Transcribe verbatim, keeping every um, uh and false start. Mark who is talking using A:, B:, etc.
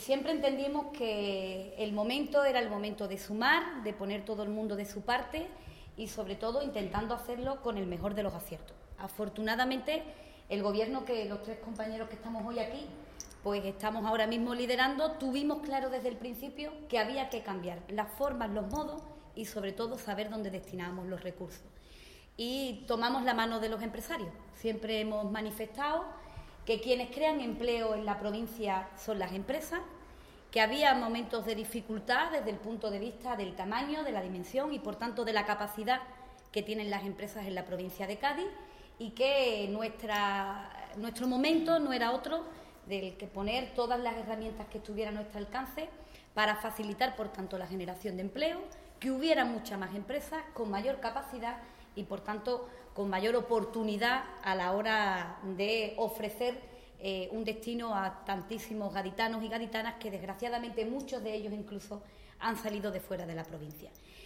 A: Siempre entendimos que el momento era el momento de sumar, de poner todo el mundo de su parte y sobre todo intentando hacerlo con el mejor de los aciertos. Afortunadamente, el Gobierno, que los tres compañeros que estamos hoy aquí, pues estamos ahora mismo liderando, tuvimos claro desde el principio que había que cambiar las formas, los modos y sobre todo saber dónde destinábamos los recursos. Y tomamos la mano de los empresarios. Siempre hemos manifestado que quienes crean empleo en la provincia son las empresas, que había momentos de dificultad desde el punto de vista del tamaño, de la dimensión y, por tanto, de la capacidad que tienen las empresas en la provincia de Cádiz y que nuestra, nuestro momento no era otro del que poner todas las herramientas que estuvieran a nuestro alcance para facilitar, por tanto, la generación de empleo, que hubiera muchas más empresas con mayor capacidad y, por tanto, con mayor oportunidad a la hora de ofrecer eh, un destino a tantísimos gaditanos y gaditanas que, desgraciadamente, muchos de ellos incluso han salido de fuera de la provincia.